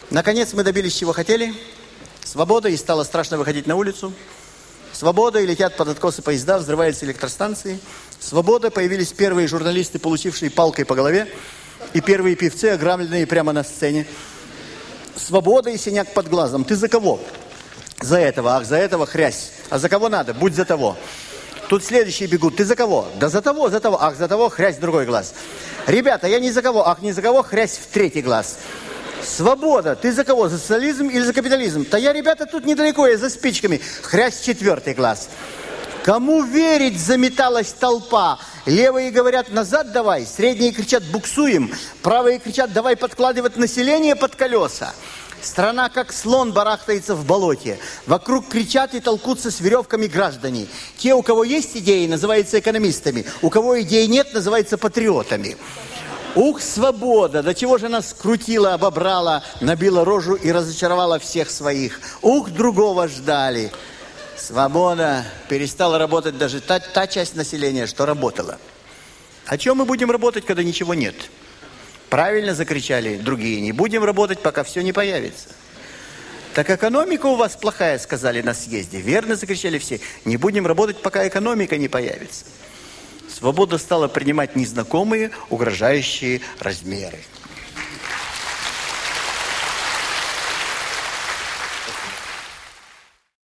Наконец мы добились, чего хотели. Свобода, и стало страшно выходить на улицу. Свобода, и летят под откосы поезда, взрываются электростанции. Свобода, появились первые журналисты, получившие палкой по голове. И первые певцы, ограбленные прямо на сцене. Свобода и синяк под глазом. Ты за кого? За этого. Ах, за этого хрясь. А за кого надо? Будь за того. Тут следующие бегут. Ты за кого? Да за того, за того. Ах, за того, хрясь в другой глаз. Ребята, я не за кого. Ах, не за кого, хрясь в третий глаз. Свобода. Ты за кого? За социализм или за капитализм? Да я, ребята, тут недалеко, я за спичками. Хрясь в четвертый глаз. Кому верить, заметалась толпа. Левые говорят, назад давай. Средние кричат, буксуем. Правые кричат, давай подкладывать население под колеса. Страна, как слон, барахтается в болоте. Вокруг кричат и толкутся с веревками граждане. Те, у кого есть идеи, называются экономистами. У кого идей нет, называются патриотами. Ух, свобода! До чего же нас скрутила, обобрала, набила рожу и разочаровала всех своих. Ух, другого ждали. Свобода. Перестала работать даже та часть населения, что работала. О чем мы будем работать, когда ничего нет? Правильно закричали другие. Не будем работать, пока все не появится. Так экономика у вас плохая, сказали на съезде. Верно закричали все. Не будем работать, пока экономика не появится. Свобода стала принимать незнакомые, угрожающие размеры.